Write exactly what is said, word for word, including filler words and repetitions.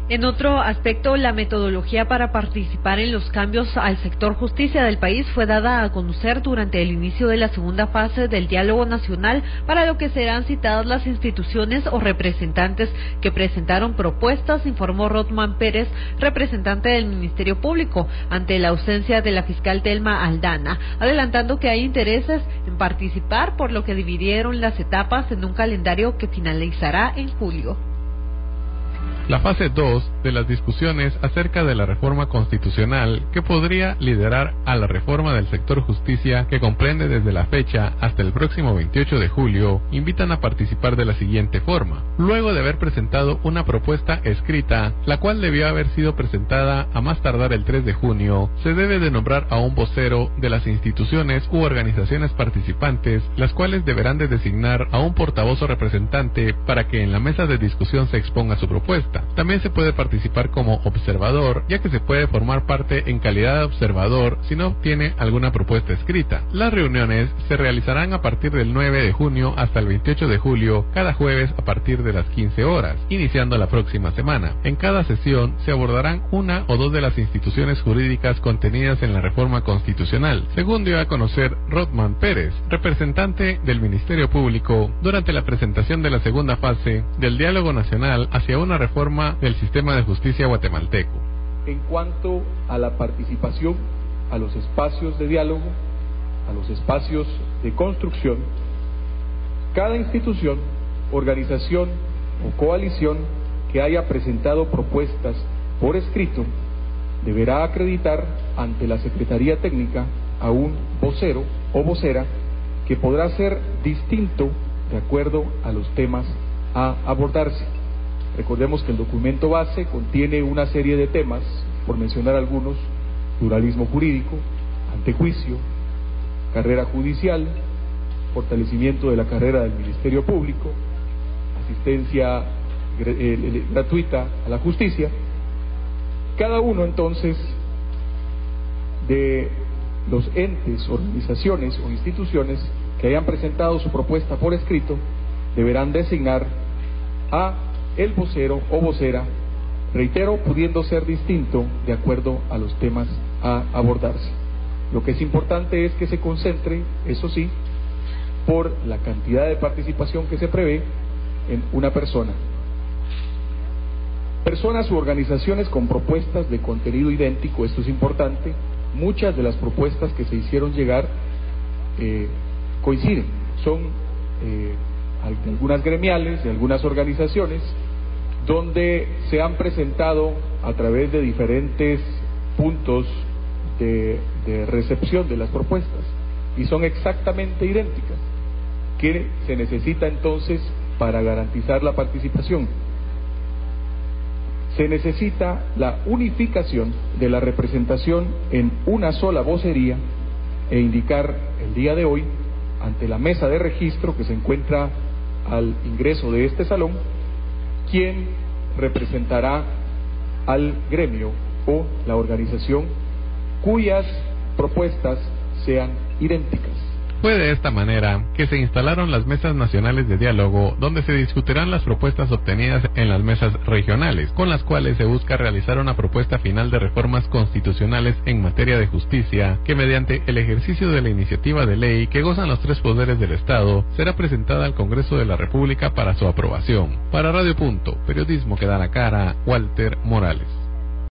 En otro aspecto, la metodología para participar en los cambios al sector justicia del país fue dada a conocer durante el inicio de la segunda fase del diálogo nacional, para lo que serán citadas las instituciones o representantes que presentaron propuestas, informó Rodman Pérez, representante del Ministerio Público, ante la ausencia de la fiscal Telma Aldana, adelantando que hay intereses en participar, por lo que dividieron las etapas en un calendario que finalizará en julio. La fase dos de las discusiones acerca de la reforma constitucional que podría liderar a la reforma del sector justicia, que comprende desde la fecha hasta el próximo veintiocho de julio, invitan a participar de la siguiente forma. Luego de haber presentado una propuesta escrita, la cual debió haber sido presentada a más tardar el tres de junio, se debe de nombrar a un vocero de las instituciones u organizaciones participantes, las cuales deberán de designar a un portavoz o representante para que en la mesa de discusión se exponga su propuesta. También se puede participar como observador, ya que se puede formar parte en calidad de observador si no tiene alguna propuesta escrita. Las reuniones se realizarán a partir del nueve de junio hasta el veintiocho de julio, cada jueves a partir de las quince horas, iniciando la próxima semana. En cada sesión se abordarán una o dos de las instituciones jurídicas contenidas en la reforma constitucional, según dio a conocer Rodman Pérez, representante del Ministerio Público, durante la presentación de la segunda fase del diálogo nacional hacia una reforma del sistema de justicia guatemalteco. En cuanto a la participación, a los espacios de diálogo, a los espacios de construcción, cada institución, organización o coalición que haya presentado propuestas por escrito deberá acreditar ante la Secretaría Técnica a un vocero o vocera que podrá ser distinto de acuerdo a los temas a abordarse. Recordemos que el documento base contiene una serie de temas, por mencionar algunos: pluralismo jurídico, antejuicio, carrera judicial, fortalecimiento de la carrera del Ministerio Público, asistencia eh, gratuita a la justicia. Cada uno entonces de los entes, organizaciones o instituciones que hayan presentado su propuesta por escrito deberán designar a el vocero o vocera, reitero, pudiendo ser distinto de acuerdo a los temas a abordarse. Lo que es importante es que se concentre, eso sí, por la cantidad de participación que se prevé, en una persona. Personas u organizaciones con propuestas de contenido idéntico, esto es importante. Muchas de las propuestas que se hicieron llegar eh, coinciden, son eh, de algunas gremiales, de algunas organizaciones, donde se han presentado a través de diferentes puntos de, de recepción de las propuestas y son exactamente idénticas. ¿Qué se necesita entonces para garantizar la participación? Se necesita la unificación de la representación en una sola vocería e indicar el día de hoy ante la mesa de registro que se encuentra al ingreso de este salón quién representará al gremio o la organización cuyas propuestas sean idénticas. Fue de esta manera que se instalaron las mesas nacionales de diálogo, donde se discutirán las propuestas obtenidas en las mesas regionales, con las cuales se busca realizar una propuesta final de reformas constitucionales en materia de justicia, que mediante el ejercicio de la iniciativa de ley que gozan los tres poderes del Estado, será presentada al Congreso de la República para su aprobación. Para Radio Punto, periodismo que da la cara, Walter Morales.